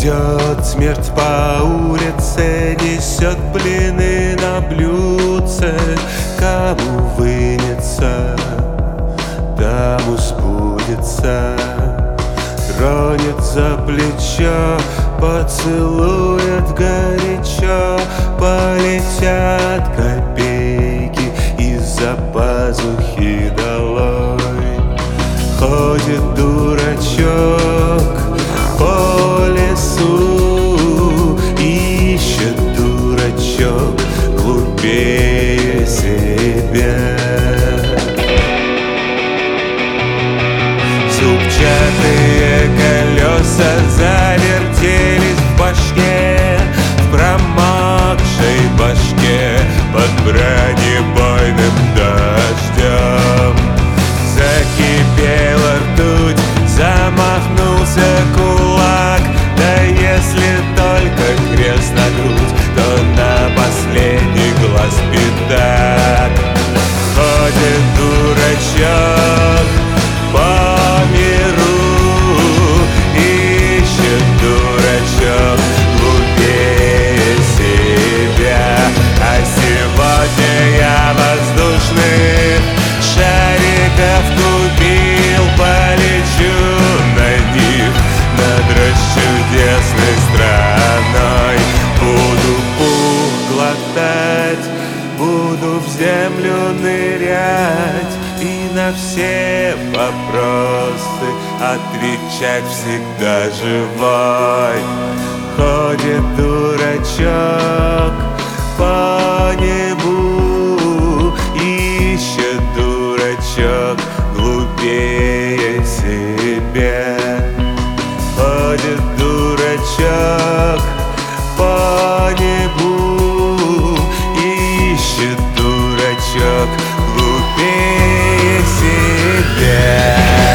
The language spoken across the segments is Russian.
Идет смерть по улице, несет блины на блюдце. Кому вынется, тому сбудется. Тронет за плечо, поцелует горячо. Полетят копейки из-за пазухи долой. Ходит дурачок по лесу, ищет дурачок глупее себя. Зубчатые колеса завертелись в башке, в промокшей башке под бронебойным дождем. Закипела ртуть, замахнулся кулак. Да если только крест на грудь, то на последний глаз пятак. Ходит дурачок по миру, ищет дурачок глупее себя. А сегодня я воздушных шариков купил, полечу на них над расчудесной страной. Буду пух глотать, буду в землю нырять и на все вопросы отвечать всегда живой. Ходит дурачок по небу, ищет дурачок глупее себя. Ходит дурачок по небу, ищет дурачок глупее себя.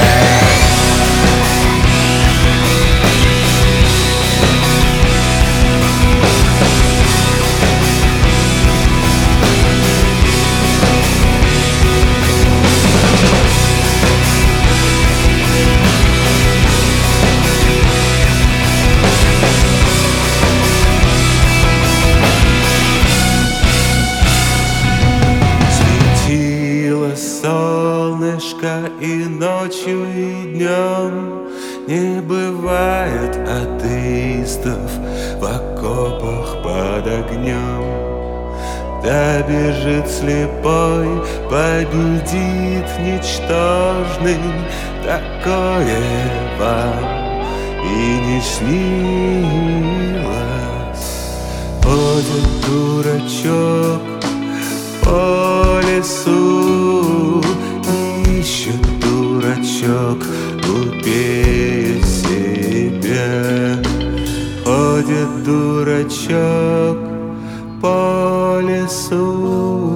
Солнышко и ночью, и днем. Не бывает атеистов в окопах под огнем. Добежит слепой, победит ничтожный. Такое вам и не снилось. Ходит дурачок по лесу, ищет дурачок глупее себя. Ходит дурачок по лесу.